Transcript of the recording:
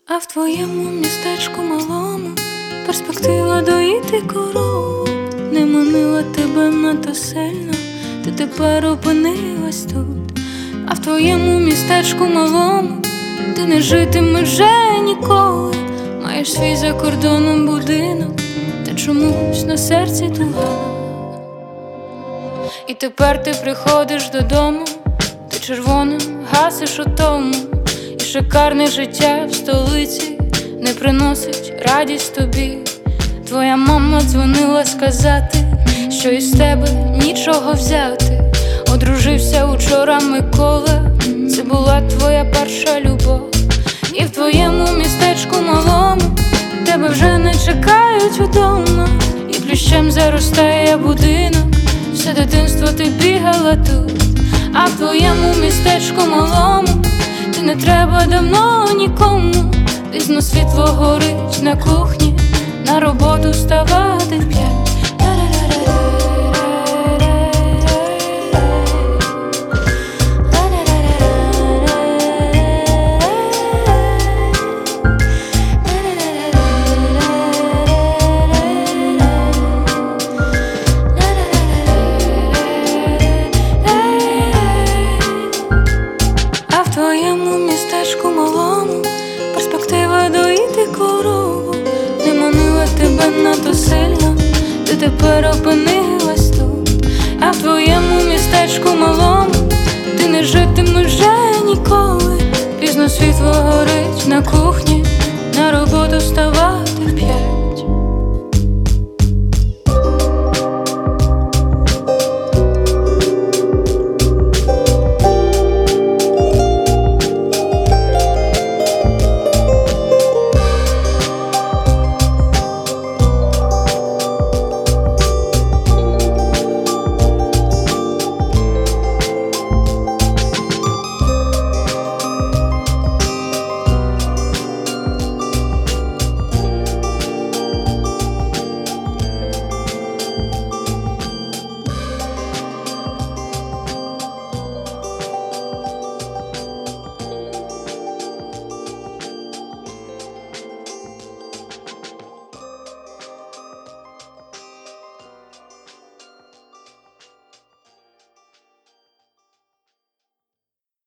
А в твоєму містечку малому перспектива доїти корову не манила тебе надто сильно, ти тепер опинилась тут. А в твоєму містечку малому ти не житимеш вже ніколи. Маєш свій за кордоном будинок, та чомусь на серці туга. І тепер ти приходиш додому, ти червоним гасиш утому. І шикарне життя в столиці не приносить радість тобі. Твоя мама дзвонила сказати, що із тебе нічого взяти. Одружився учора Микола, це була твоя перша любов. І в твоєму містечку малому тебе вже не чекають удома. І плющем заростає будинок, все дитинство ти бігала тут. А в твоєму містечку малому ти не треба давно нікому. Пізно світло горить на кухні, на роботу вставати в 5. А в твоєму містечку малому перспектива доїти корову не манила тебе надто сильно, ти тепер опинилась тут. А в твоєму містечку малому ти не житимеш вже ніколи. Пізно світло горить на кухні,